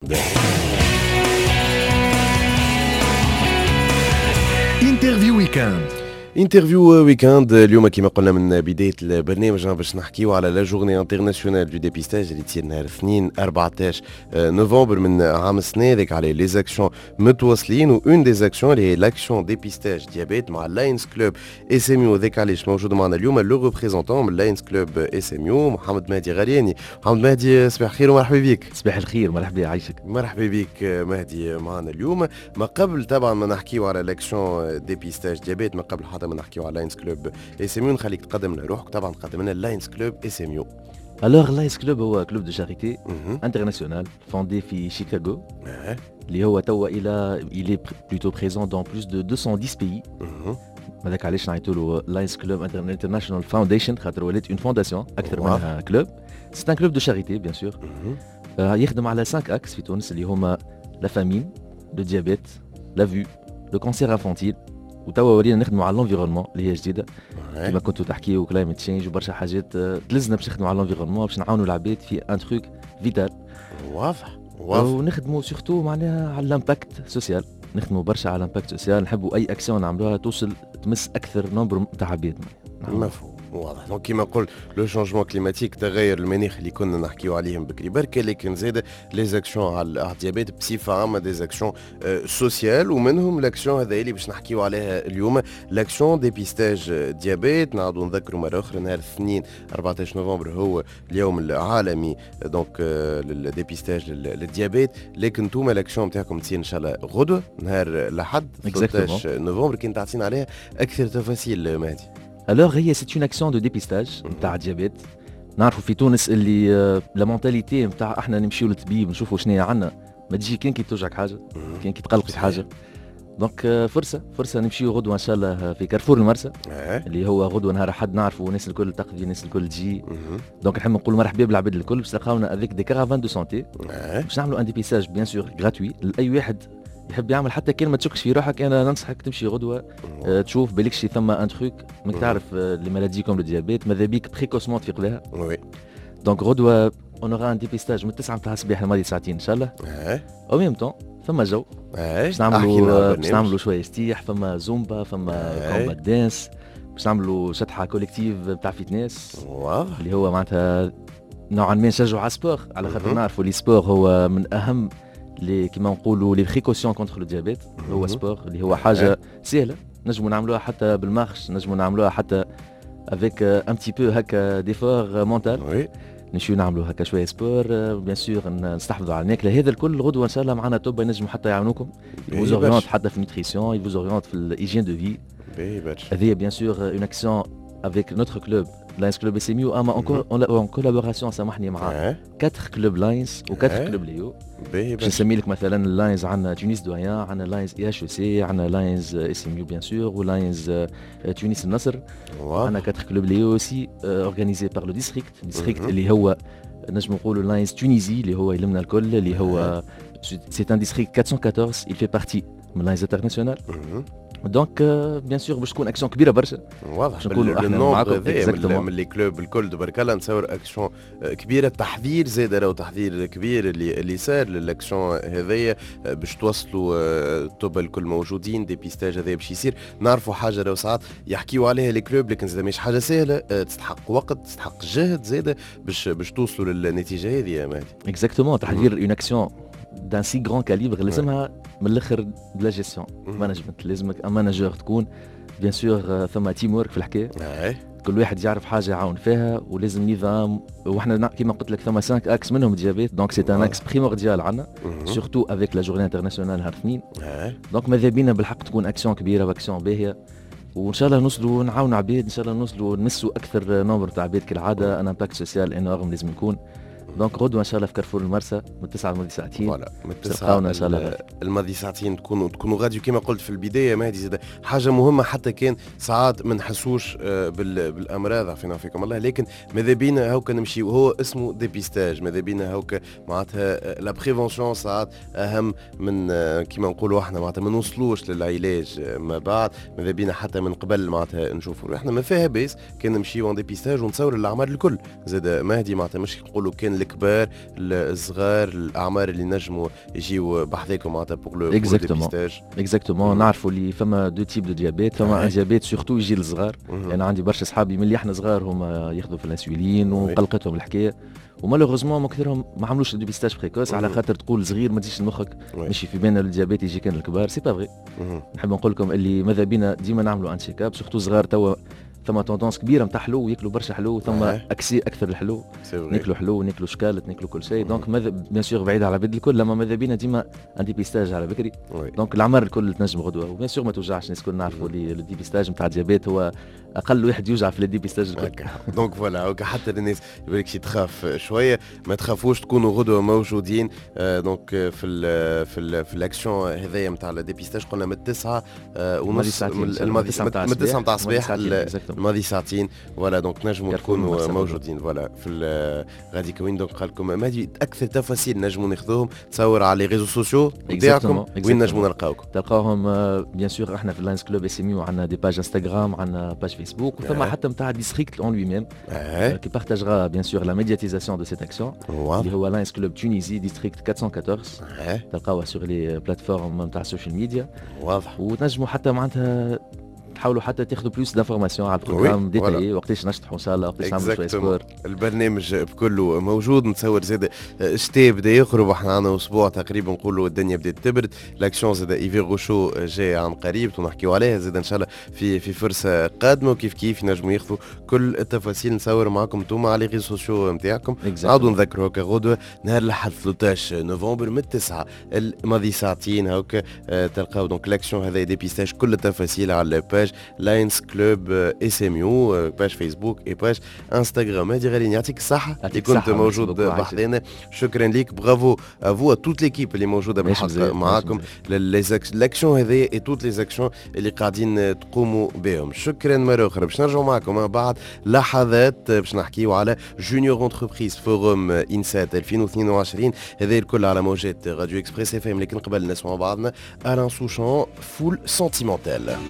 انترفيو ويكاند. انترفيو ويكاند اليوم كما قلنا من بدايه البرنامج باش نحكيو على لا جورني انترناسيونال دو ديبيستاج اللي تصير نهار الاثنين 14 نوفمبر من عام السنه هذاك على لي زاكسيون متواصلين وان دي زاكسيون اللي هي لاكسيون ديبيستاج ديابيت مع لاينز كلوب اس ام يو. ذاك علاش موجود معنا اليوم لو ريبريزونتون من لاينز كلوب اس ام يو محمد مهدي غرياني. محمد مهدي صباح الخير ومرحبا بك. صباح الخير مرحبا يعيشك. مرحبا بك مهدي معنا اليوم. ما قبل طبعا ما نحكيو على لاكسيون ديبيستاج ديابيت ما قبل حتى ما نحكيو على لاينز كلوب اس ام يو نخليك تقدم لنا روحك. طبعا تقدم لنا لاينز كلوب اس ام يو. Alors Lions Club هو كلوب دو شاريتي انترناسيونال فوندي في شيكاغو اللي هو توا il est plutôt présent dans plus de 210 pays. هذاك علاش نعيطوا له لاينز كلوب انترناشونال فاونديشن خاطر ولات اون فونداسيون اكثر منها كلوب. سي ان كلوب دو شاريتي بيان سور. يخدم على 5 اكس في تونس اللي هما لا فامين لو ديابيت لا فيو لو كونسير انفانتيل وتوا ورينا نخدموا على الانفيرونمون اللي هي جديده كما كنتوا تحكيوا كلايمت تشينج وبرشا حاجات تلزنا باش نخدموا على الانفيرونمون باش نعاونوا العباد في ان تروك فيتال. واضح ونخدموا سورتو معناها على الامباكت سوسيال. نخدموا برشا على الامباكت سوسيال. نحبوا اي اكسيون نعملوها توصل تمس اكثر نمبر تاع عباد. مفهوم واضح. دونك كيما نقول لو شونجمون كليماتيك تغير المناخ اللي كنا نحكيو عليهم بكري بركه لكن زاد لي زاكسيون على الديابيت بصفه عامه دي زاكسيون سوسيال ومنهم لاكسيون هذا اللي باش نحكيو عليها اليوم لاكسيون ديبيستاج ديابيت. نعاودوا نذكروا مره اخرى نهار الاثنين 14 نوفمبر هو اليوم العالمي دونك للديبيستاج للديابيت. لكن انتوما لاكسيون نتاعكم تصير ان شاء الله غدوه نهار الاحد 13 نوفمبر. كي تعطينا عليها اكثر تفاصيل مهدي. Alors هي سي اون اكسيون دو ديبيستاج نتاع الديابيت. نعرفوا في تونس اللي لا مونتاليتي نتاع احنا نمشيو للطبيب نشوفوا شنو عندنا ما تجي كان كي توجعك حاجه كان كي تقلقك حاجه. دونك فرصه نمشيو غدوه ان شاء الله في كارفور المرسى اللي هو غدوه نهار احد. نعرفوا الناس الكل تقضي الناس الكل تجي. دونك نحب نقول مرحبا بالعباد الكل باش تلقاونا افيك دي كارافان دو سونتي باش نعملوا ان ديبيستاج بيان سور غراتوي لاي واحد يحب يعمل. حتى كلمه تشكش في روحك انا ننصحك تمشي غدوه تشوف بالكش ثم ان تروك ماك تعرف لي مالادي كوم لو ديابيت ماذا بيك بريكوسمون تفيق لها. دونك غدوه اون اورا ان ديبيستاج من 9 نتاع الصباح لماضي ساعتين ان شاء الله. او ميم طون ثم جو باش نعملوا شويه ستيح فما زومبا فما كومبات دانس باش نعملوا شطحه كوليكتيف بتاع فيتنس اللي هو معناتها نوعا ما نشجعوا على السبور على خاطر نعرفوا لي سبور هو من اهم لي كيما نقولوا لي بريكوسيون كونتر لو ديابيت. هو سبور اللي هو حاجه سهله نجموا نعملوها حتى بالمارش نجموا نعملوها حتى افيك ان بتي بو هكا ديفور مونتال. نمشيو نعملوا هكا شويه سبور بيان سور نستحفظوا على الماكله. هذا الكل غدوه ان شاء الله معنا توب ينجموا حتى يعاونوكم يفوز اورينت حتى في النيوتريسيون يفوز اورينت في الايجين دو في. هذه بيان سور اون اكسيون افيك نوتر كلوب لاينز كلوب اس ام يو اما اون كولابوراسيون سامحني مع 4 كلوب لاينز و 4 كلوب ليو. باش نسمي لك مثلا اللاينز عندنا تونس دويان عندنا لاينز اي اتش او سي عندنا لاينز اس ام يو بيان سور ولاينز تونس النصر. عندنا 4 كلوب ليو اوسي اورغانيزي بار لو ديستريكت اللي هو نجم نقولوا لاينز تونيزي اللي هو يلمنا الكل اللي هو سي ان ديستريكت 414 il fait partie من لاينز انترناسيونال. دونك بيان سور باش تكون اكسيون كبيره برشا. واضح من لي كلوب الكل تبارك الله نتصور اكسيون كبيره. تحضير زاد راهو تحضير كبير اللي صار للاكسيون هذايا باش توصلوا توب الكل موجودين. ديبيستاج هذايا باش يصير نعرفوا حاجه راهو ساعات يحكيوا عليها لي كلوب لكن زاد ماهيش حاجه سهله تستحق وقت تستحق جهد زاد باش توصلوا للنتيجه هذه يا مهدي. اكزاكتومون تحضير اون اكسيون دان سي غران كاليبر لازمها من الاخر بلا جيستيون مانجمنت. لازمك ان مانجر تكون بيان سور ثم تيم ورك في الحكايه. كل واحد يعرف حاجه يعاون فيها ولازم نظام. وحنا كيما قلت لك ثم 5 اكس منهم ديابيت دونك سي ان اكس بريمورديال عندنا سورتو افيك لا جورني انترناسيونال نهار اثنين. دونك ماذا بينا بالحق تكون اكسيون كبيره واكسيون باهيه وان شاء الله نوصلوا نعاونوا عباد. ان شاء الله نوصلوا نمسوا اكثر نمبر تاع عباد كالعاده. ان امباكت سوسيال انورم لازم يكون. دونك غدوه ان شاء الله في كارفور المرسى من 9 لماضي ساعتين. من 9 ان شاء الله الماضي ساعتين تكونوا غاديو كما قلت في البدايه مهدي. زاد حاجه مهمه حتى كان ساعات ما نحسوش بالامراض عافينا فيكم الله. لكن ماذا بينا هاوكا نمشي وهو اسمه ديبيستاج. ماذا بينا هاوكا معناتها لا بريفونسيون ساعات اهم من كما نقولوا احنا معناتها ما نوصلوش للعلاج ما بعد. ماذا بينا حتى من قبل معناتها نشوفوا احنا ما فيها باس كان نمشيو اون ديبيستاج ونتصور الاعمار الكل. زاد مهدي معناتها مش نقولوا كان الكبار الصغار الاعمار اللي نجموا يجيو بحذاكم معناتها بور لو ديبيستاج. اكزاكتومون. نعرفوا اللي فما دو تيب دو ديابيت، فما ان ديابيت سورتو يجي للصغار. انا عندي برشا صحابي من اللي احنا صغار هما ياخذوا في الانسولين وقلقتهم الحكايه، ومالوغوزمون مكثرهم ما عملوش الديبيستاج بريكوس على خاطر تقول صغير ما تجيش لمخك ماشي في بالنا الديابيت يجي كان الكبار. سي با فغي. نحب نقول لكم اللي ماذا بينا ديما نعملوا ان تشيك اب سورتو صغار. توا ثم توندونس كبيره نتاع حلو وياكلوا برشا حلو، ثم اكسي اكثر الحلو، ناكلوا حلو ناكلوا شكالت ناكلوا كل شيء. دونك ماذا بيان سور بعيد على بد الكل، لما ماذا بينا ديما ان ديبيستاج على بكري. دونك العمر الكل تنجم غدوه، وبيان سور ما توجعش الناس الكل نعرفوا اللي الديبيستاج نتاع الديابيت هو اقل واحد يوجع في الديبيستاج الكل. دونك فوالا حتى الناس يبالك شي تخاف شويه، ما تخافوش تكونوا غدوه موجودين. دونك في الاكسيون هذايا نتاع الديبيستاج قلنا من 9 ونص الماضي من 9 نتاع الصباح الماضي ساعتين. فوالا دونك نجموا تكونوا موجودين. فوالا في غادي كوين. دونك قال لكم ماهي اكثر تفاصيل نجموا ناخذوهم تصور على لي ريزو سوسيو نتاعكم. وين نجموا نلقاوكم؟ تلقاوهم بيان سور احنا في اللاينز كلوب اس ام يو، عندنا دي باج انستغرام، عندنا باج فيسبوك، وثم حتى نتاع ديستريكت اون لوي ميم كي بارتاجera بيان سور لا ميدياتيزاسيون دو سيت اكسيون اللي هو لاينز كلوب تونيزي ديستريكت 414. تلقاوها سور لي بلاتفورم نتاع السوشيال ميديا. واضح. وتنجموا حتى معناتها تحاولوا حتى تاخذوا بلوس دانفورماسيون على البروغرام ديتايي، وقتاش نشطحوا صاله، وقتاش نعملوا شويه سبور. البرنامج بكله موجود. نتصور زاد الشتاء بدا يقرب، احنا عندنا اسبوع تقريبا نقولوا الدنيا بدات تبرد. لاكسيون زاد ايفير غوشو جاي عن قريب ونحكيوا عليها زاد ان شاء الله في فرصه قادمه، وكيف كيف ينجموا ياخذوا كل التفاصيل. نصور معكم انتم على لي ريزو سوسيو نتاعكم. نعاودوا نذكروا هكا غدوه نهار الاحد 13 نوفمبر من 9 الماضي ساعتين هكا تلقاو دونك لاكسيون هذا ديبيستاج. كل التفاصيل على الباج لاينز كلوب اس ام يو، باج فيسبوك اي باج انستغرام. هذه غالي يعطيك الصحه اللي كنت موجود بحذانا. شكرا ليك، برافو افو توت ليكيب اللي موجوده بالحق معاكم لاكسيون هذه اي توت لي زاكسيون اللي قاعدين تقوموا بهم. شكرا مره اخرى. باش نرجعوا معكم بعد لحظات باش نحكيوا على جونيور انتربريز فوروم انسات 2022. هذا الكل على موجات راديو اكسبريس اف ام. لكن قبل نسمعوا بعضنا الان سوشان فول سنتيمونتال.